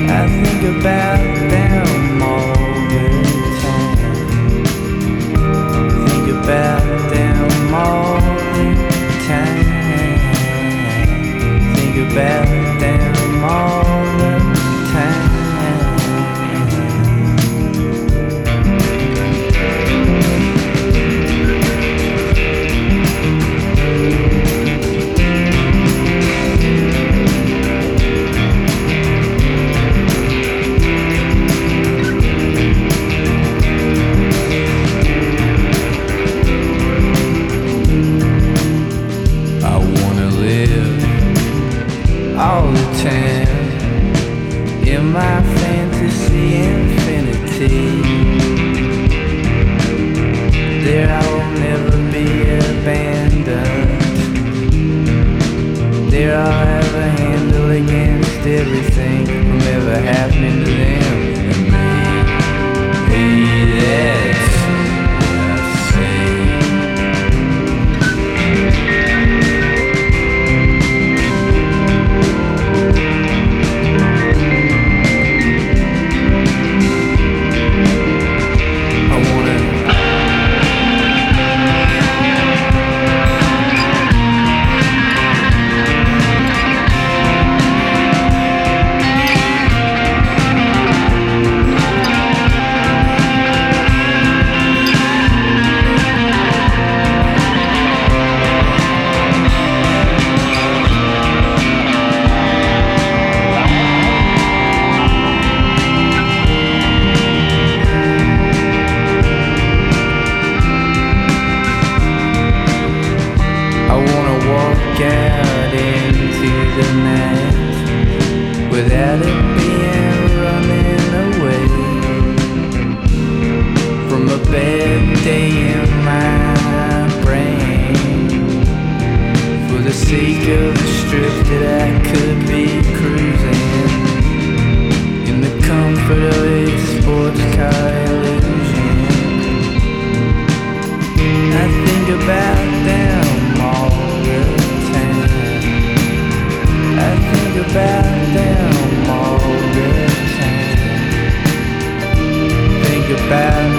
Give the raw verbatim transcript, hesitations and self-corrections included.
I think about them all the time. Think about them all the time. Think about them all the time. All the time in my fantasy infinity, there I will never be abandoned. There I'll have a handle against everything from ever happening to them and me. Hey, that's what I say. I wanna walk out into the night without it being running away from a bad day in my brain, for the sake of the strip that I could be cruising in the comfort of a sports car illusion. I think about them all the time. I think about them all the time. Think about